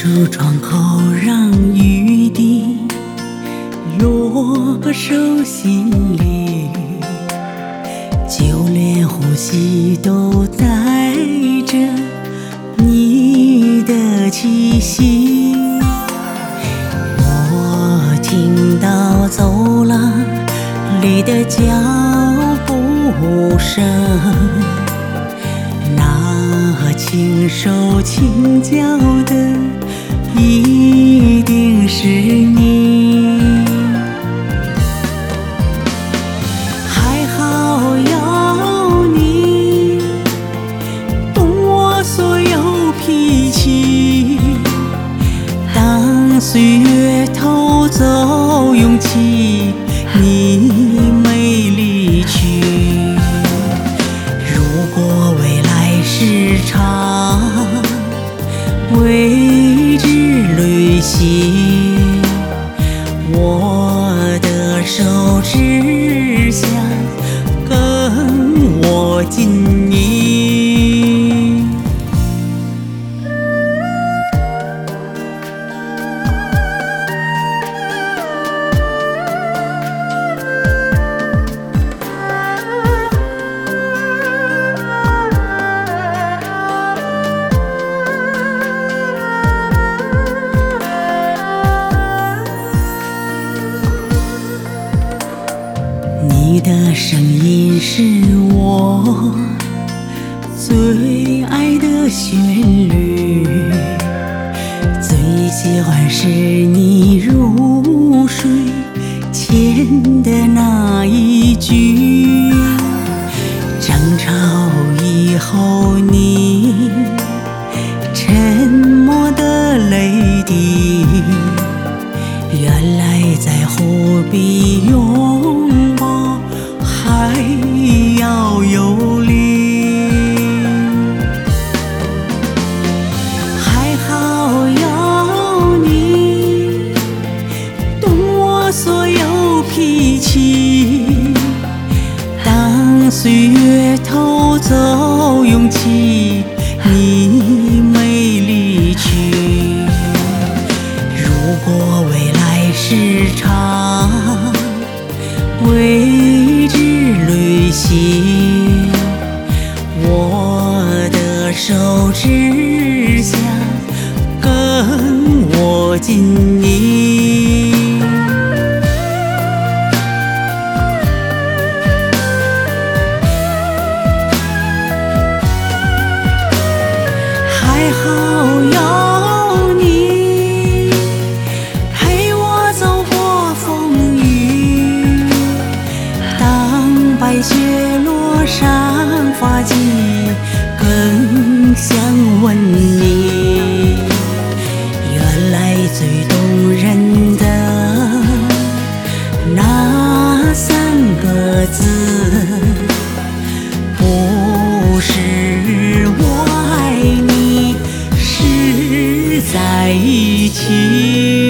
出窗口，让雨滴落手心里，就连呼吸都带着你的气息。我听到走廊里的脚步声，那轻手轻脚的一定是你。还好有你懂我所有脾气，当岁月偷走勇气，你没离去。如果未来是场未知旅行，我的手只想跟我紧你。你的声音是我最爱的旋律，最喜欢是你入睡前的那一句。争吵以后你沉默的泪滴，原来在乎比拥抱还要有力。还好有你懂我所有脾气，当岁月偷走勇气，你没离去。如果未来是场未知旅行，我的手只想跟我紧你。还好有你陪我走过风雨，当白雪落上发髻，更想问你，原来最动人的那三个字，不是我爱你，是在一起。